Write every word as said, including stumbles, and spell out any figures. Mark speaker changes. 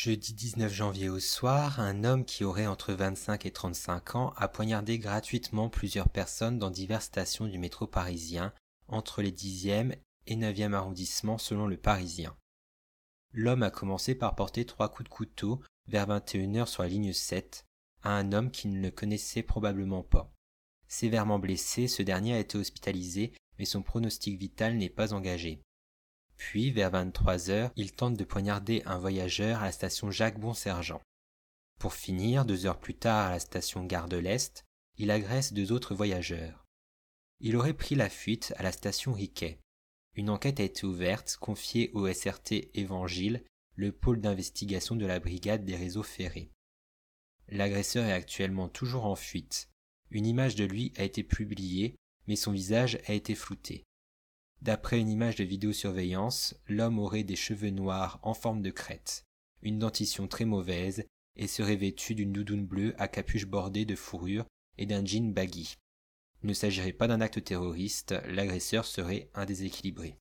Speaker 1: Jeudi dix-neuf janvier au soir, un homme qui aurait entre vingt-cinq et trente-cinq ans a poignardé gratuitement plusieurs personnes dans diverses stations du métro parisien, entre les dixième et neuvième arrondissements selon Le Parisien. L'homme a commencé par porter trois coups de couteau vers vingt et une heures sur la ligne sept à un homme qu'il ne connaissait probablement pas. Sévèrement blessé, ce dernier a été hospitalisé, mais son pronostic vital n'est pas engagé. Puis, vers vingt-trois heures, il tente de poignarder un voyageur à la station Jacques-Bonsergent. Pour finir, deux heures plus tard à la station Gare de l'Est, il agresse deux autres voyageurs. Il aurait pris la fuite à la station Riquet. Une enquête a été ouverte, confiée au S R T Évangile, le pôle d'investigation de la brigade des réseaux ferrés. L'agresseur est actuellement toujours en fuite. Une image de lui a été publiée, mais son visage a été flouté. D'après une image de vidéosurveillance, l'homme aurait des cheveux noirs en forme de crête, une dentition très mauvaise et serait vêtu d'une doudoune bleue à capuche bordée de fourrure et d'un jean baggy. Il ne s'agirait pas d'un acte terroriste, l'agresseur serait un déséquilibré.